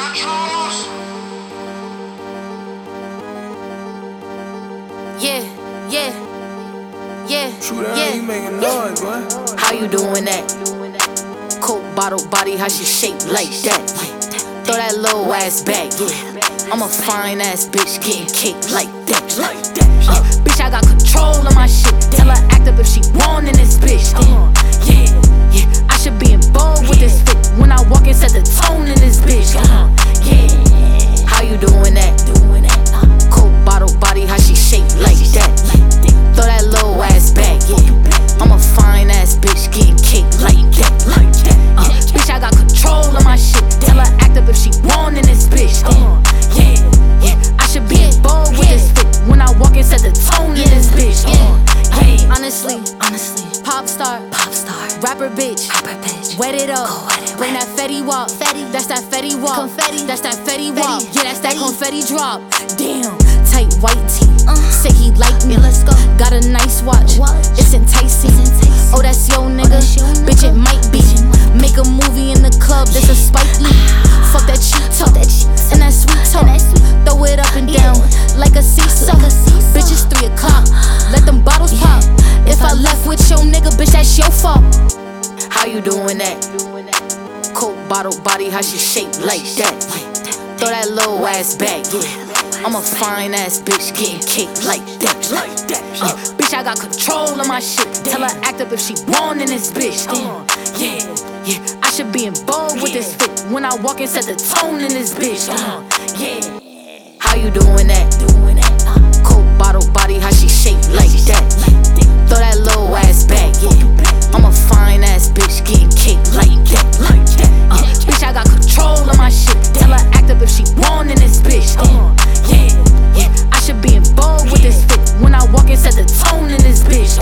Yeah, yeah, yeah, Shoot out, yeah. you making noise, boy. How you doing that? Coke bottle body, how she shaped like that? Throw that little ass back, yeah. I'm a fine ass bitch getting kicked like that. Bitch, I got control of my shit. Tell her act up if she want in this bitch. Yeah, yeah. I should be in bold with this fit. When I walk in, set the tone in this bitch. Yeah. How you doing that? Coke bottle body, how she shaped like that? Throw that little ass back, yeah. I'm a fine ass bitch getting kicked like that. Bitch, I got control of my shit. Tell her act up if she want in this bitch. Yeah, yeah. I should be in bold with this fit. When I walk in, set the tone in this bitch. Honestly, pop star, rapper bitch, wet it up, bring that Fetty walk, that's that Fetty walk, that's that Fetty walk, yeah, that's that confetti drop. Damn, tight white tee, say he like me, let's go. Got a nice watch, it's enticing. Oh, that's yo nigga, bitch, it might be. Make a movie in the club, this a Spike Lee. Fuck that cheap talk, and that sweet talk. Throw it up and down like a seesaw. Bitch, it's 3 o'clock, let them bottles pop. If I left with your nigga, bitch, that's your fault. How you doing that? Coke bottle body, how she shaped like that? Throw that little ass back, yeah. I'm a fine ass bitch getting kicked like that. Bitch, I got control of my shit. Tell her act up if she want in this bitch. Yeah, yeah. I should be in bold with this fit. When I walk in, set the tone in this bitch. Yeah. How you doing that? Coke bottle body, how she shaped like that? Throw that little ass back, yeah. I'm a fine ass bitch getting kicked like that. Bitch, I got control of my shit. Tell her act up if she want in this bitch. Yeah, yeah. I should be in bold with this fit. When I walk in, set the tone in this bitch.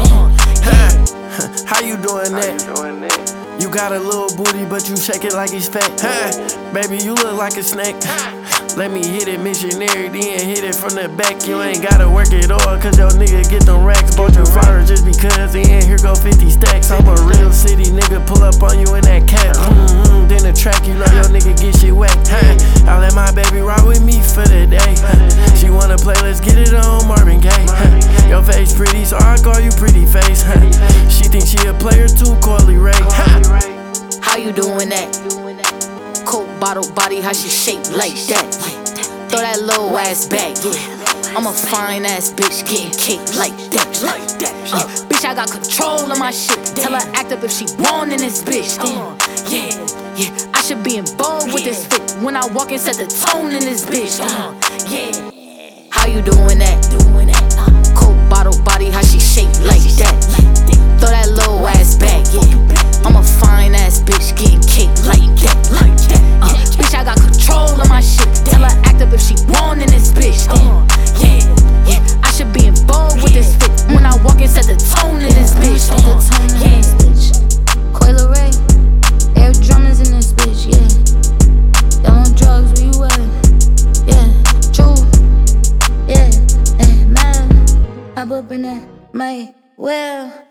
How you doing that? You got a little booty, but you shake it like it's fat. Baby, you look like a snake. Let me hit it missionary, then hit it from the back. You ain't gotta work it all, cause your nigga get them racks. Bought you fire just because, and here go 50 stacks. I'm a real city nigga, pull up on you in that cat. Then the track, you know your nigga get shit whacked. I let my baby ride with me for the day. She wanna play, let's get it on Marvin Gaye. Your face pretty, so I call you pretty face. She thinks she a player too, Corley Ray. How you doing that? Coke bottle body, how she shaped like that? Throw that little ass back, yeah. I'm a fine ass bitch getting kicked like that. Bitch, I got control of my shit. Tell her act up if she want in this bitch. Yeah, yeah. I should be in bold with this fit. When I walk in, set the tone in this bitch. Yeah. How you doing that? Coke bottle body, how she shaped like that? Throw that little ass back, yeah. I'm a fine ass bitch getting kicked like that. Bitch, I got control of my shit. Tell her act up if she want in this bitch. Yeah, yeah. I should be in bold with this fit. When I walk in, set the tone in this bitch. Yeah. Coil Ray, air drummers in this bitch. Yeah. Y'all on drugs, where you at? Yeah, true. Yeah, man. I'm up in that, my well.